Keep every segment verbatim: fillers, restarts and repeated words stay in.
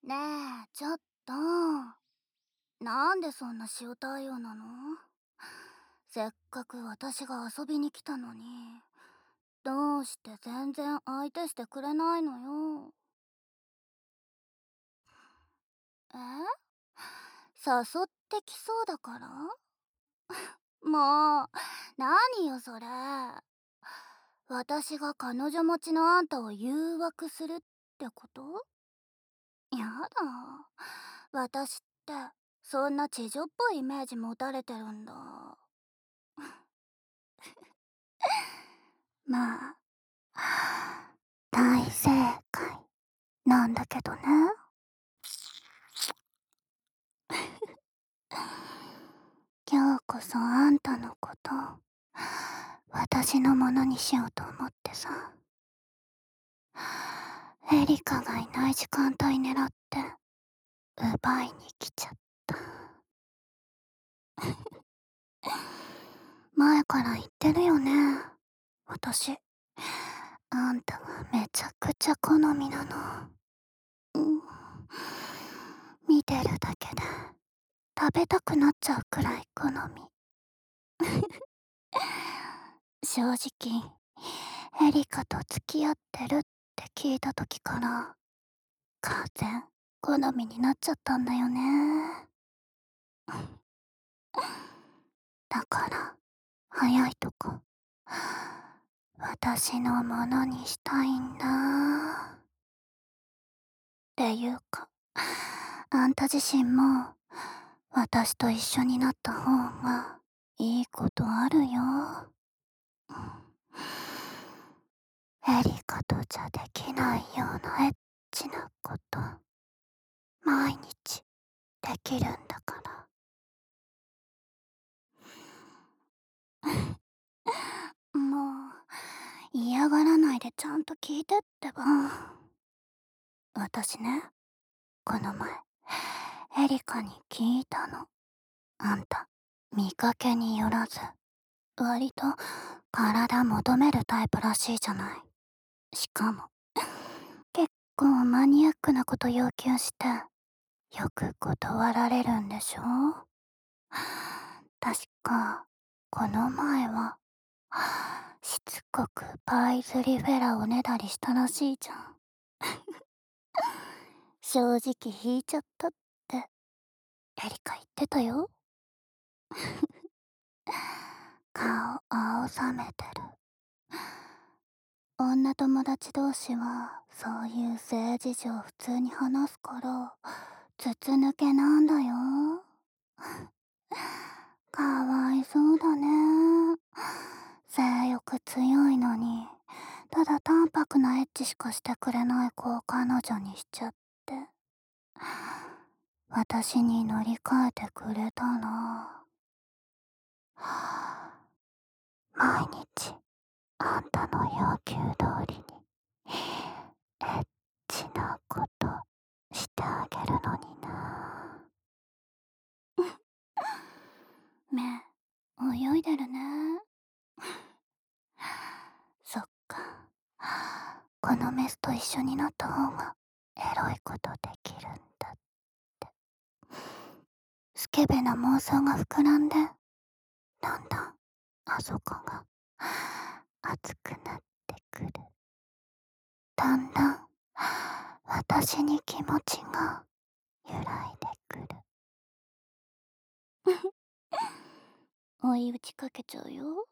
ねえ、ちょっと。なんでそんな塩対応なの？せっかく私が遊びに来たのに、どうして全然相手してくれないのよ。え？誘ってきそうだから？もう、何よそれ。私が彼女持ちのあんたを誘惑するってこと？やだ。私って、そんな地女っぽいイメージ持たれてるんだ。まあ、大正解なんだけどね。今日こそあんたのこと私のものにしようと思ってさ。エリカがいない時間帯狙って奪いに来ちゃった。前から言ってるよね、私。あんたがめちゃくちゃ好みなの。うん、見てるだけで食べたくなっちゃうくらい好み。正直エリカと付き合ってるって聞いた時から完全好みになっちゃったんだよね。だから早いとこ私のものにしたいんだ。っていうかあんた自身も私と一緒になった方がいいことあるよ。エリカとじゃできないようなエッチなこと毎日できるんだから。もう嫌がらないでちゃんと聞いてってば。私ね、この前エリカに聞いたの。あんた見かけによらず割と体求めるタイプらしいじゃない。しかも結構マニアックなこと要求してよく断られるんでしょ？確かこの前はしつこくパイズリフェラおねだりしたらしいじゃん。正直引いちゃったってエリカ言ってたよ。顔青ざめてる。女友達同士はそういう性事情普通に話すから筒抜けなんだよ。かわいそうだね。性欲強いのにただ淡白なエッチしかしてくれない子を彼女にしちゃって、私に乗り換えてくれたら毎日あんたの要求通りにエッチなことしてあげるのにな。目泳いでるね。そっか、このメスと一緒になった方がエロいことできるんだって。スケベな妄想が膨らんでだんだんあそこが熱くなってくる。だんだん私に気持ちが揺らいでくる。追い打ちかけちゃうよ。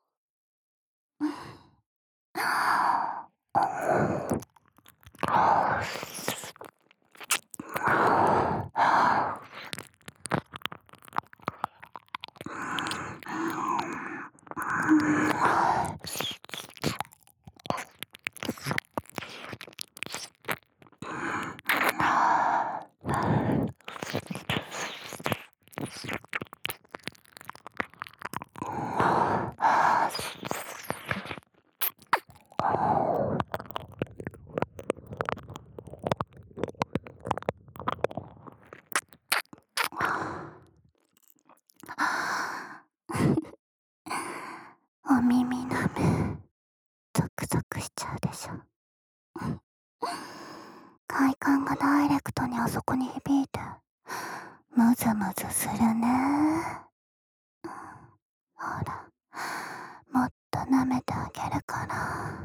お耳なめゾクゾクしちゃうでしょ。 快感がダイレクトにあそこに響いて、ムズムズするね。ほら、もっと舐めてあげるから、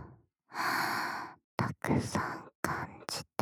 たくさん感じて。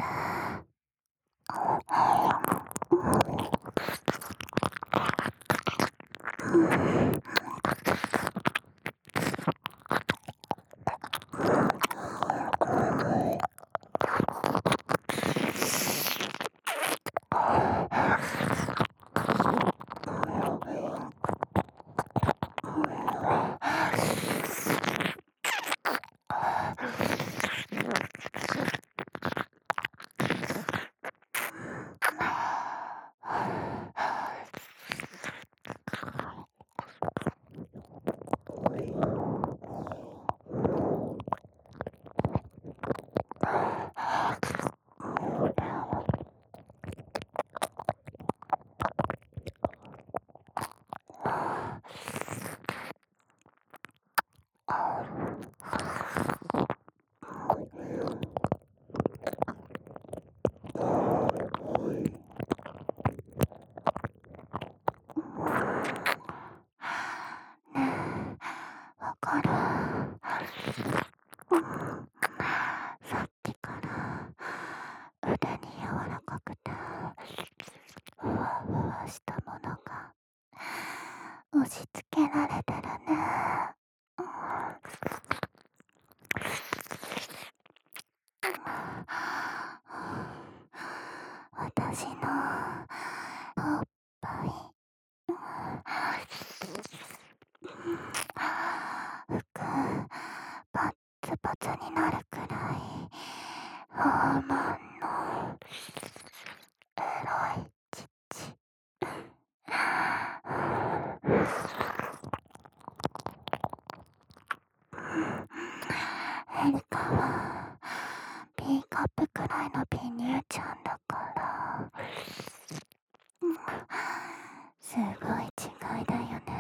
わかる。さっきから腕に柔らかくてふわふわしたものが押し付けられてるね。私のおっぱい服パッツパツになるくらいホーマンのエロい乳。エリカは B カップくらいの美乳ちゃんだから、すごい違いだよね。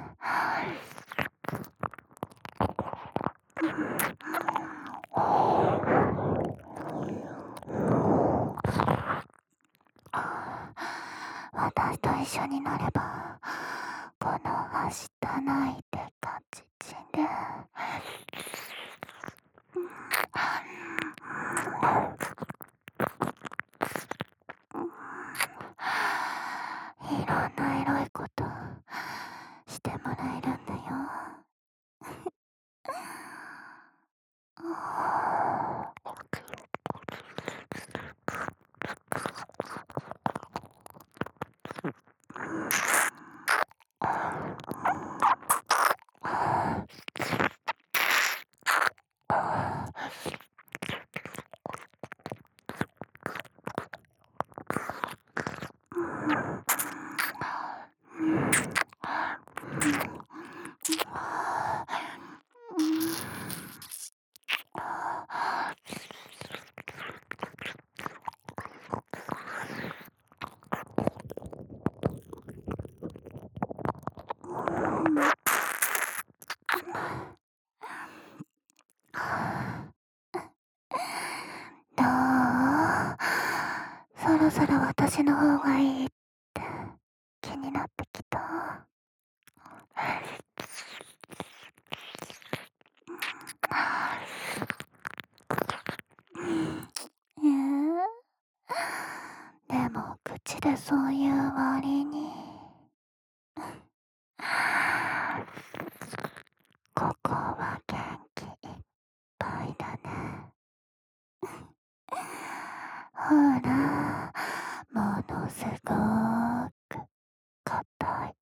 私と一緒になればこのはしたないでかちちでいろんなエロいことしてもらえるんだよ。どう？そろそろ私の方がいいって気になってきた。えー、でも口でそういう割にここは元気いっぱいだね。ほら、ものすごく硬い。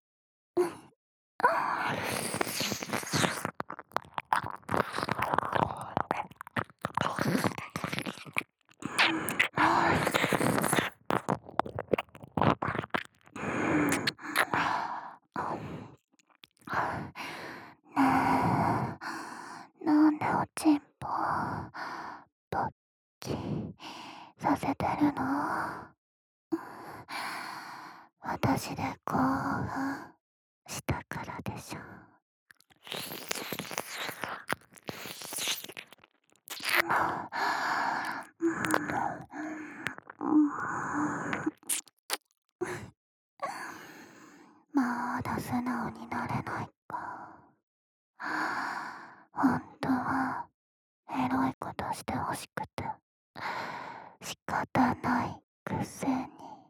ねえ、なんでおちんぽぼっきさせてるの？私で興奮したからでしょ。 ことしてほしくて仕方ないくせに。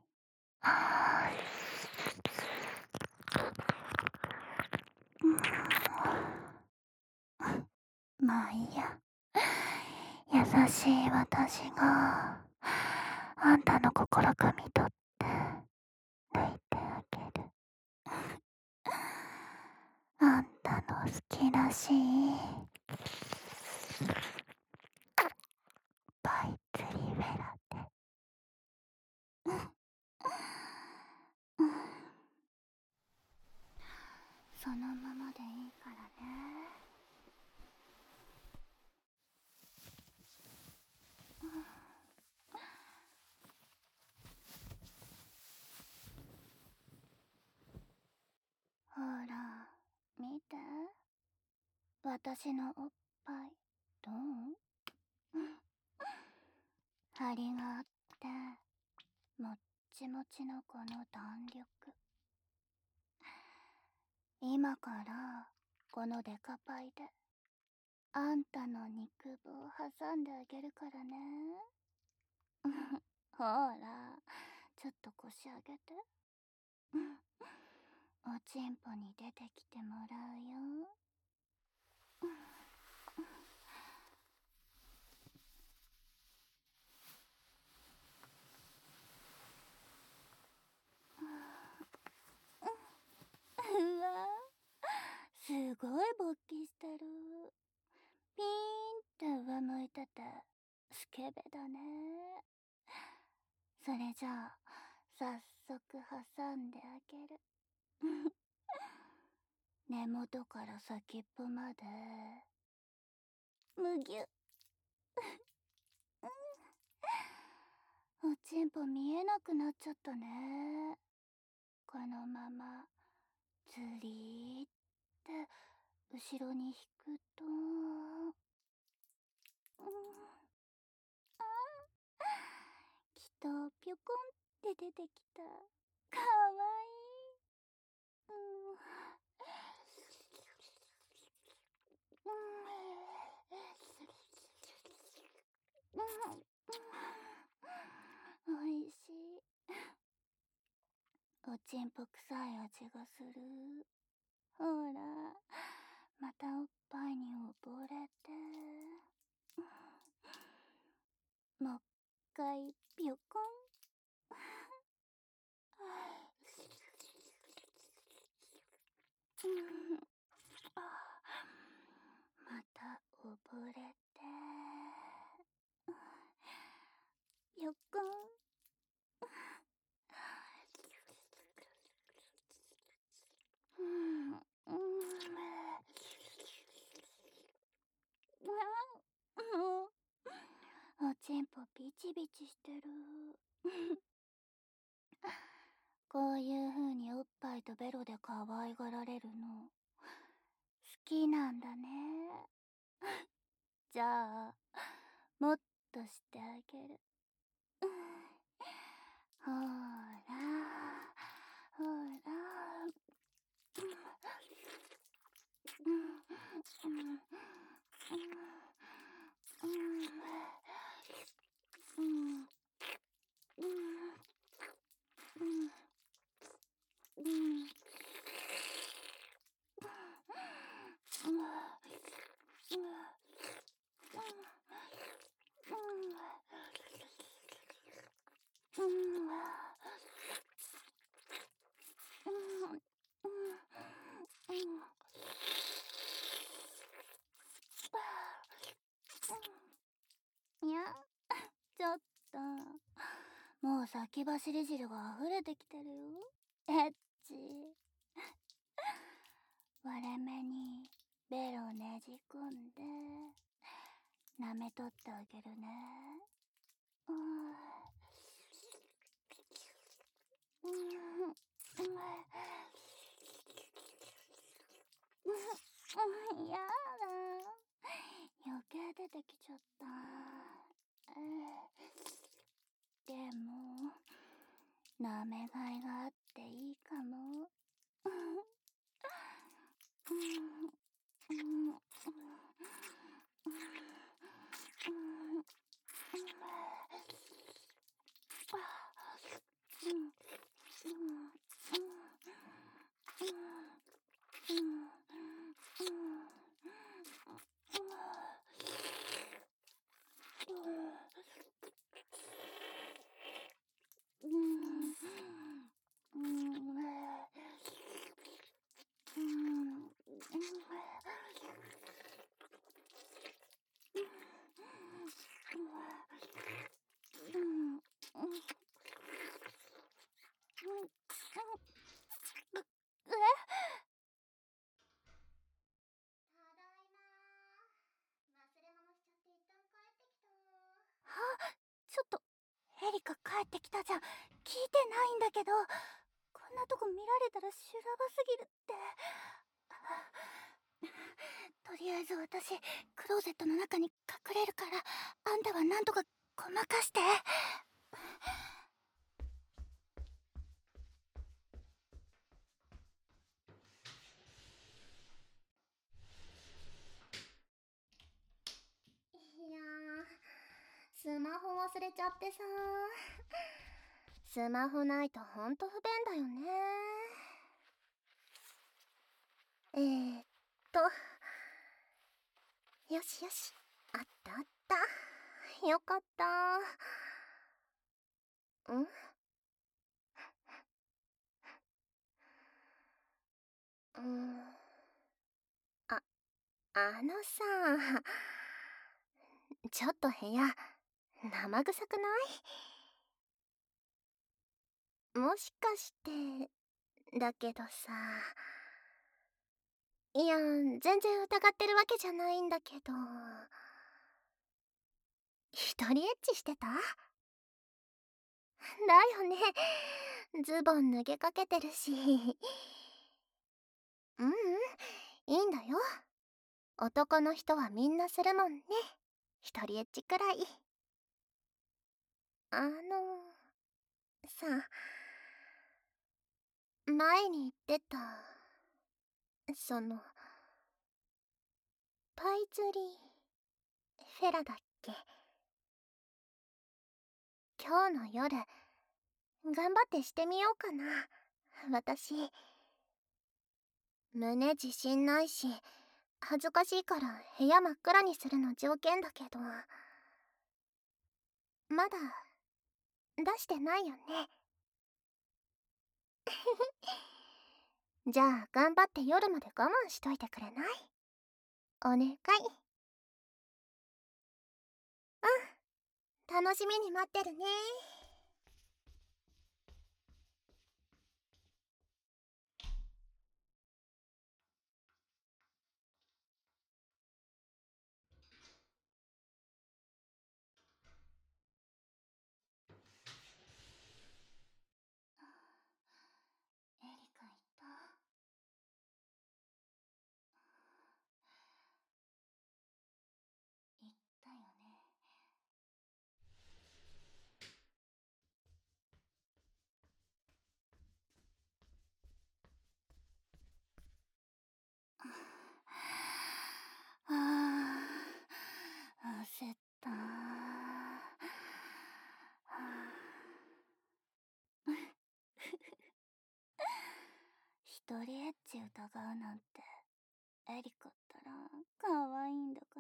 まあいいや。優しい私があんたの心汲み取って抜いてあげる。あんたの好きらしいバイツリーフェラで。そのままでいいからね。ほら見て、私のおっぱいどう？張りがあってもっちもちのこの弾力。今からこのデカパイであんたの肉棒挟んであげるからね。ほらちょっと腰上げて。おちんぽに出てきてもらうよ。うわ、すごい勃起してる。ピーンって上向いててスケベだね。それじゃあ早速挟んであげる。根元から先っぽまでむぎゅ。おちんぽ見えなくなっちゃったね。このままずりーって後ろに引くと、うん、あ、きっとぴょこんって出てきた。かわいい。うん、うん、おいしい。おちんぽ臭い味がする。ほらまたおっぱいに溺れて。もっかいぴょこん。また溺れてぴょこん。うんうん、もうおちんぽビチビチしてる。こういう風におっぱいとベロで可愛がられるの好きなんだね。じゃあもっとしてあげる。ほらほら。いや、ちょっともう先走り汁が溢れてきてるよ。エッチ。割れ目にベロねじ込んで舐めとってあげるね。うん、やだ、余計出てきちゃった。でも舐めがいがあっていいかも。 帰ってきたじゃん。聞いてないんだけど、こんなとこ見られたら修羅場すぎるって。とりあえず私クローゼットの中に隠れるから、あんたはなんとかごまかして。 いやー、スマホ忘れちゃってさ。スマホないとほんと不便だよね。えーっとよしよし、あったあった、よかった。んうんああのさ、ちょっと部屋生臭くない？もしかしてだけどさ。いや、全然疑ってるわけじゃないんだけど、一人エッチしてた？だよね。ズボン脱げかけてるし。ううん、いいんだよ。男の人はみんなするもんね、一人エッチくらい。あのさ、前に言ってたそのパイズリーフェラだっけ。今日の夜頑張ってしてみようかな。私胸自信ないし恥ずかしいから部屋真っ暗にするの条件だけど、まだ出してないよね。じゃあ頑張って夜まで我慢しといてくれない？お願い。うん、楽しみに待ってるね。 エリカいた？言ったよね。ああ、焦ったー。一人エッチ疑うなんて、エリカったら可愛いんだから。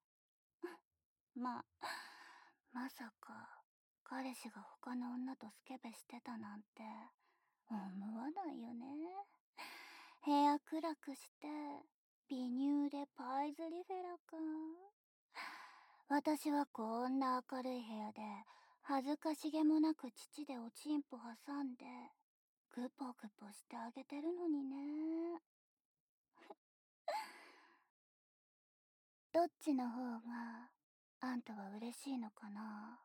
まあ、まさか彼氏が他の女とスケベしてたなんて思わないよね。部屋暗くして微乳でパイズリフェラか。私はこんな明るい部屋で恥ずかしげもなく乳でおちんぽ挟んでグポグポしてあげてるのにね。どっちの方があんたは嬉しいのかな。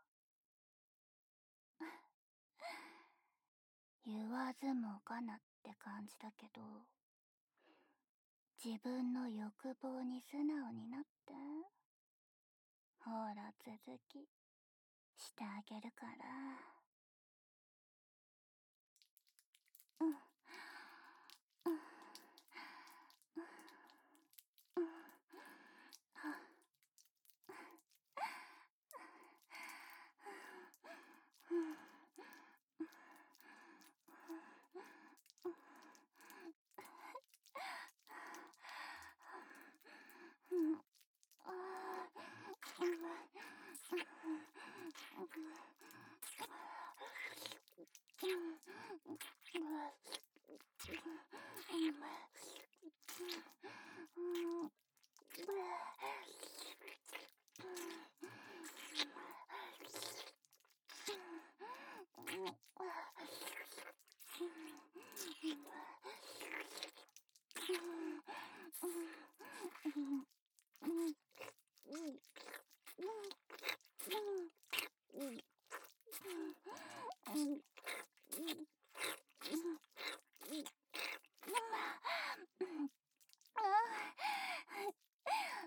言わずもがなって感じだけど、自分の欲望に素直になって。ほら続きしてあげるから。うんうんうん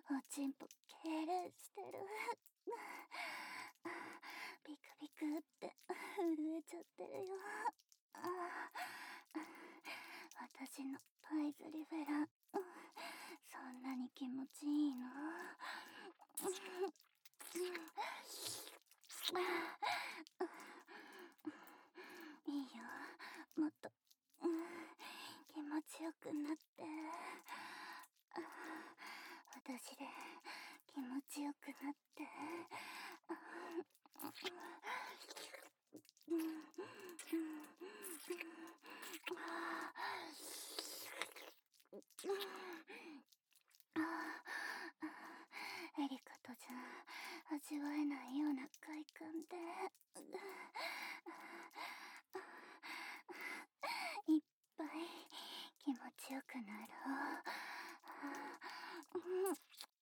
おちんぽ痙攣してる。ビクビクって震えちゃってるよ。私のパイズリフェラン、そんなに気持ちいいの？いいよ、もっと気持ちよくなって。私で気持ちよくなって。エリカとじゃ味わえないような快感でいっぱい気持ちよくなろう。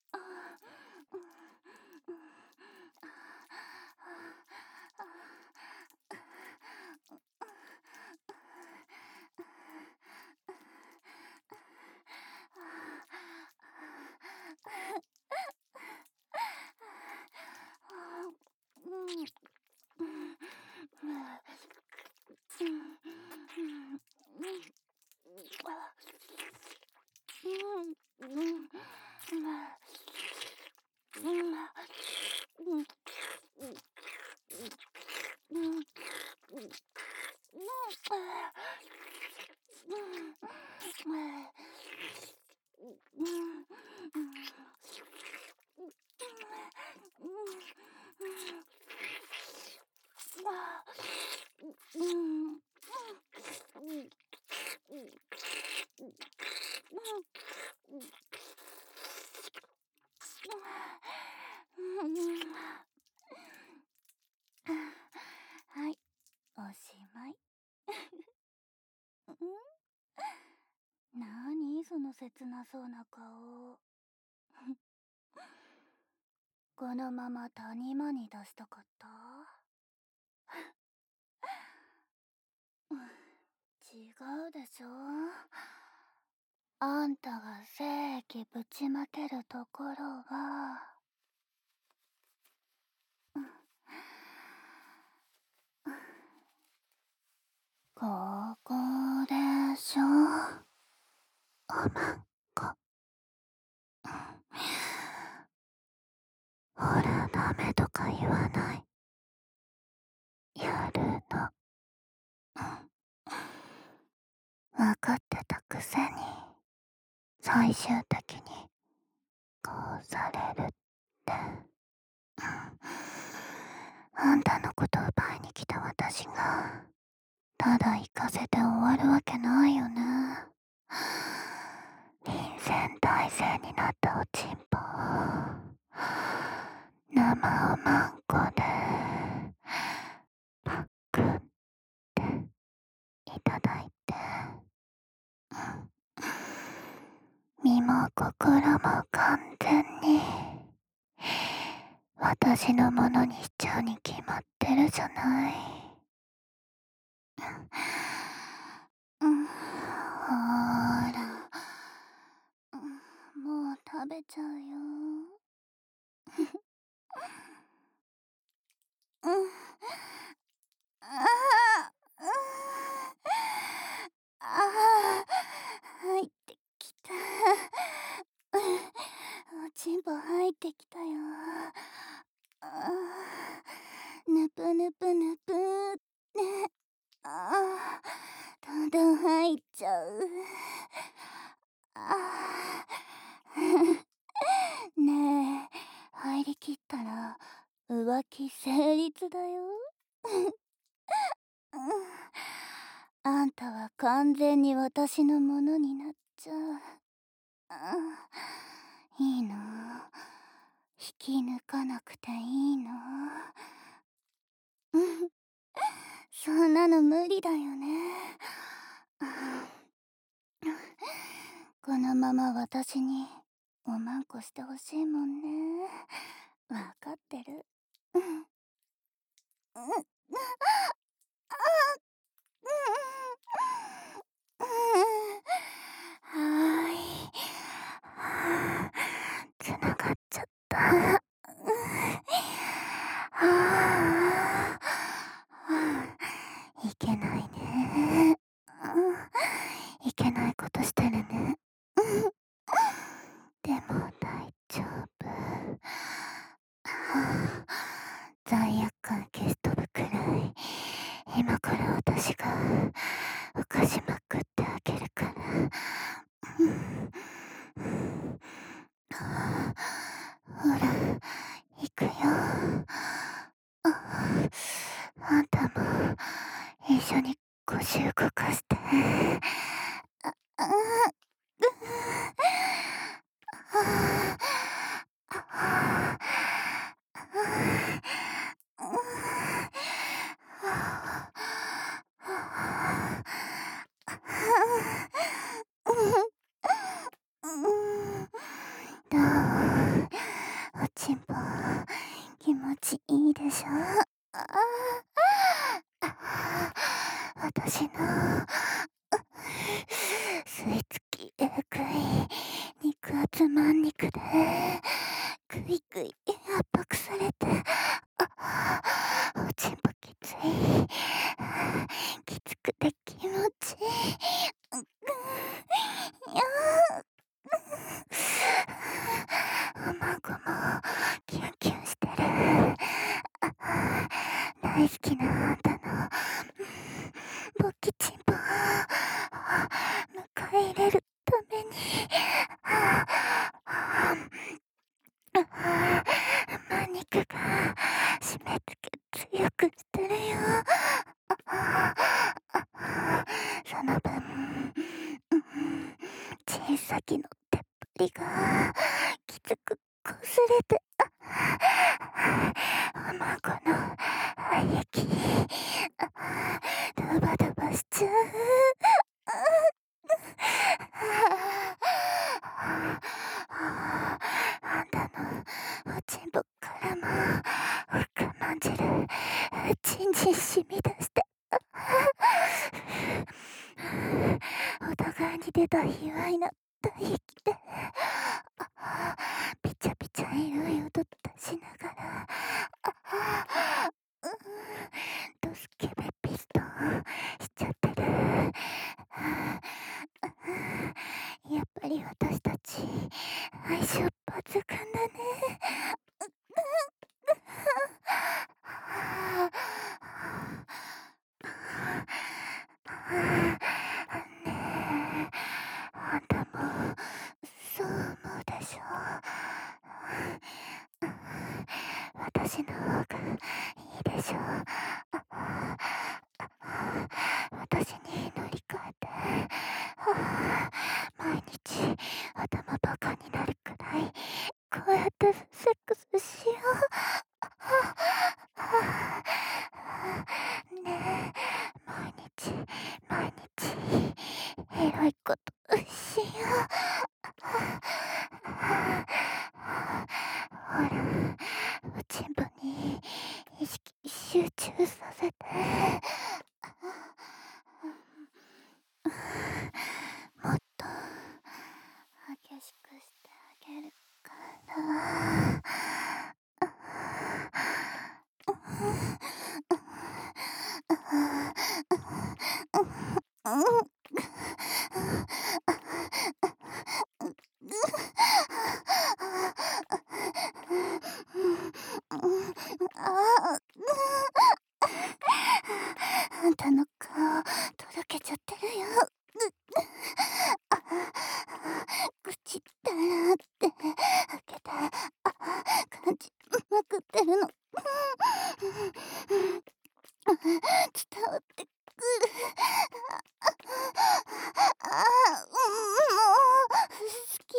はい、おしまい。なにその切なそうな顔。このまま谷間に出したかった？違うでしょ。あんたが精液ぶちまけるところはここでしょ。おまんこ。ほらダメとか言わない。やるの。わかってたくせに最終的にこうされるって。あんたのこと奪いに来た私がただ行かせて終わるわけないよね。臨戦態勢になったおちんぽ生おまんこでパックっていただいて、身も心も完全に私のものにしちゃうに決まってるじゃない。うん、ほーら、もう食べちゃうよ。うん、あー、うん、あー、入ってきた。おちんぽ入ってきたよ。あー、ぬぷぬぷぬぷーって。あー、どんどん入っちゃう。あーねえ、入りきったら浮気成立だよ。あんたは完全に私のものになっちゃう。いいの、引き抜かなくていいの。そんなの無理だよね。このまま私におまんこしてほしいもんね。わかってる。うん。はーい。つながあ、罪悪感消し飛ぶくらい、今から私が犯しまくってあげるから。うん、あ、ほら、行くよ。あ、あんたも一緒に腰動かして。あ、あ、う、ああ、あどう？おちんぽ気持ちいいでしょ？ああ、私の吸い付きえぐい肉厚まん肉でぐいぐい圧迫されて、あ、おちんぽきつい、きつくて気持ちいい。うん、いや、おまごもキュンキュンしてる。あ、大好きなあんたの勃起チンポを迎え入れるために、ああ、まん肉が締め付け強くしてるよ。その分、うん、小さきのてっぷりがきつくこすれて、おまごの肺液ドバドバしちゃう。あんたのおちんぽからも深まんじるちんちん染み出して、お互いに出た卑猥な唾液でピチャピチャエロい音出しながら、うん、ドスケベピストンしちゃってる。やっぱり私たち相性抜群だね。ねえ、あんたもそう思うでしょ？私の方がいいでしょ？私に乗り換えて、毎日頭バカになるくらいこうやってセックスしよう。ねえ、毎日毎日エロいことしよう。ほら、おちんぽに意識集中させて。もっと激しくしてあげるから。あんたの顔とろけちゃってるよ。口だらって開けて感じまくってるの。伝わってくる。ああ、もう好き。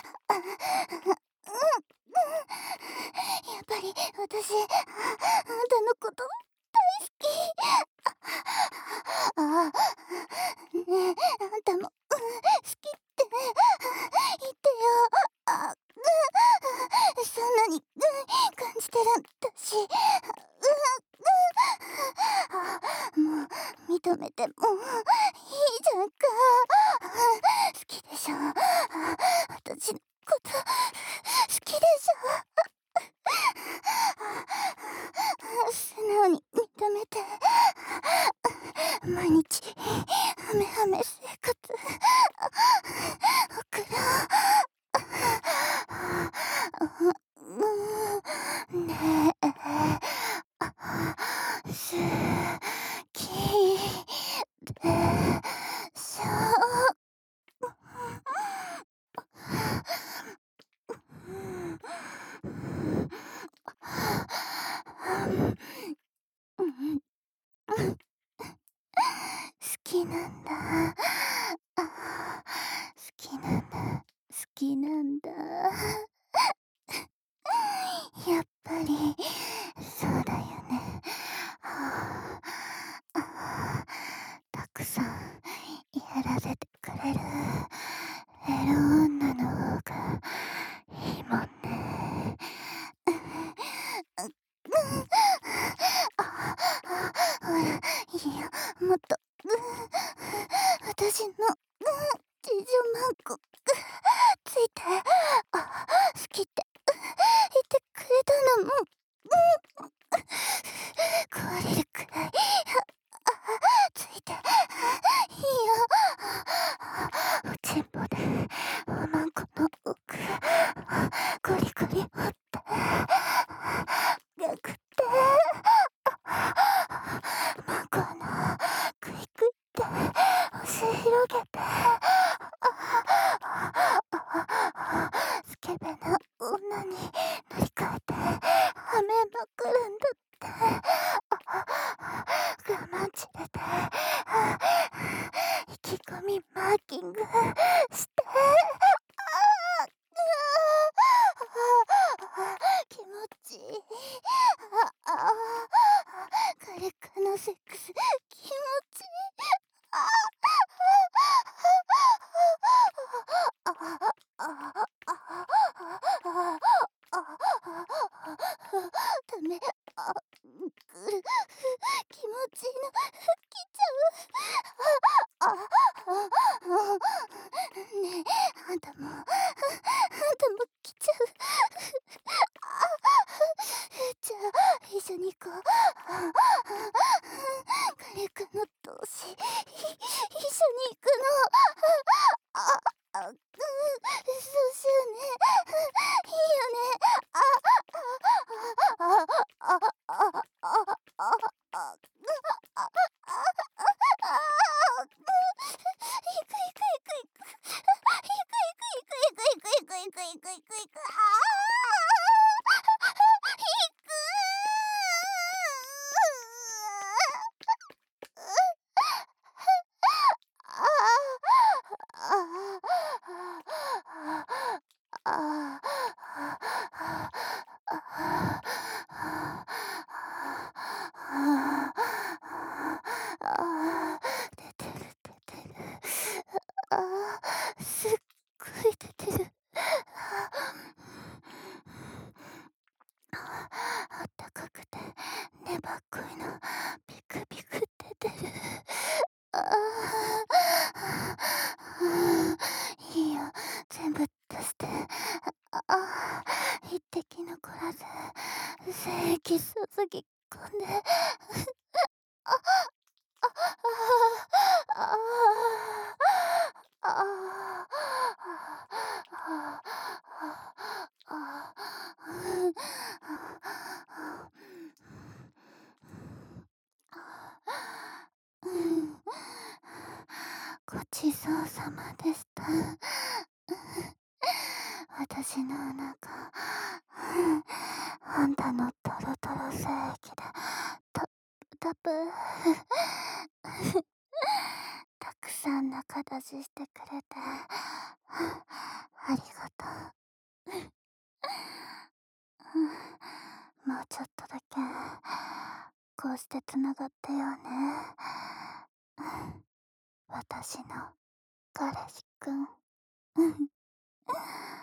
やっぱり私あんたのこと大好き。ああ、ねえ、あんたも好きって言ってよ。あ、そんなに感じてるんだし。あ、もう認めてもいいじゃんか。好きでしょ？私のこと好きでしょ？素直に認めて。毎日ハメハメセックりそうだよね。はあ、ああ、たくさんやらせてくれるエロ女の方がいいもんね。う、う、あ、あ、ほら、いいよ、もっと、う、私の、うん、ちじゅまんこ、ついて、あ、好きって言ってくれたのも、うん、壊れるくらい、あ、ついて、いいよ。おちんぽで、おまんこの奥、ゴリゴリ掘って、めくって、まんこの、クイクイって押し広げて、スケベな女に乗り換えてはめまくるんだって。我慢ちれて意気込みマーキングして、気持ちいい。ああ、軽くのセックス気持ちいい。ああ、ああ、ダメ、あ、ぐる、気持ちいいの来ちゃう。ああ、ねえ、あんたも、あんたも来ちゃう。じゃあ一緒に行こう。火力の同士、い一緒に行くの。あ、あ、うん、そうしようね。いいよね。あ、あ、あ、あ、あ、あ、あ、あ、あ、あ、いくいくいくいく。いくいくいくいくいくいくいくいくいくいくいくいく。ああ、いく。出てる出てる。ああ、すっごい出てる。あったかくて粘っこいのビクビク出てる。ああ、いいよ、全部出して。ああ、一滴残らず精液注ぎ込んで。あ、あ、ああ、ああ、ああ、ああ、うん、ごちそうさまでした。私のお腹、あんたのトロトロ精液でたたぶたくさん仲出ししてくれてありがとう。もうちょっとだけこうしてつながってよね。私の彼氏くん。